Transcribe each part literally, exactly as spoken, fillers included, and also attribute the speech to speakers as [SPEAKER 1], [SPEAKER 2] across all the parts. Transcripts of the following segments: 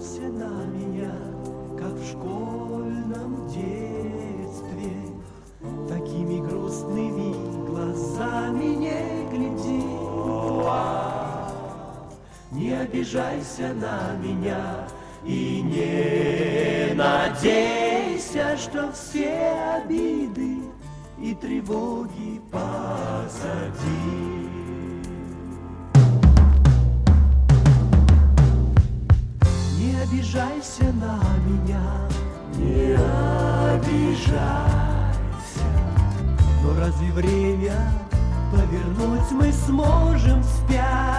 [SPEAKER 1] обижайся на меня, как в школьном детстве. Такими грустными глазами не гляди. Не обижайся на меня и не надейся, что все обиды и тревоги позади. Не обижайся на меня, не обижайся. Но разве время повернуть мы сможем вспять?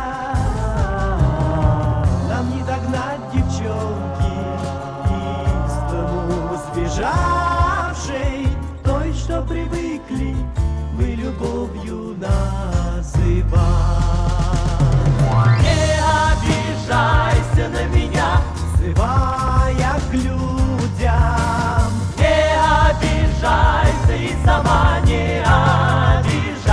[SPEAKER 1] Нам не догнать девчонки из дому сбежавшей, той, что привыкли мы любовью называть. Не обижайся на меня, взывая к людям. Не обижайся и сама не обижай.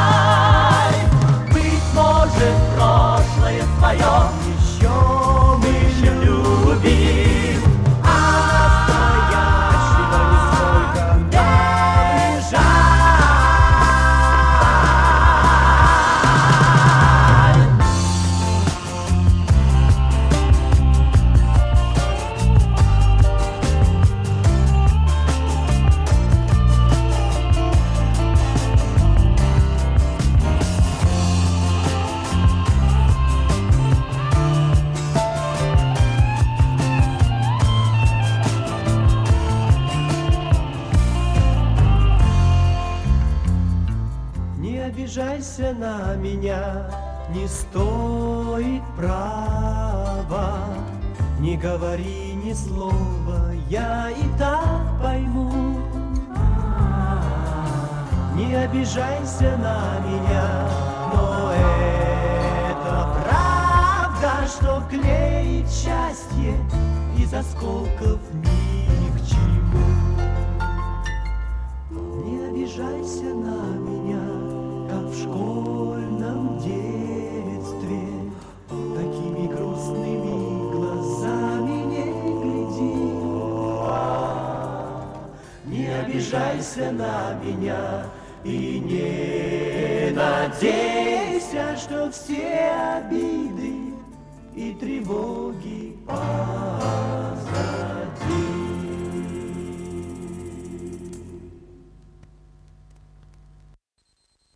[SPEAKER 1] Быть может, прошлое свое еще мы любим, а настоящего нисколько не обижайся на меня, не стоит права. Не говори ни слова, я и так пойму. Не обижайся на меня, но это правда, что клеит счастье из осколков ни к чему. Не обижайся на меня, как в школьном детстве. Такими грустными глазами не гляди. Не обижайся на меня и не надейся, что все обиды и тревоги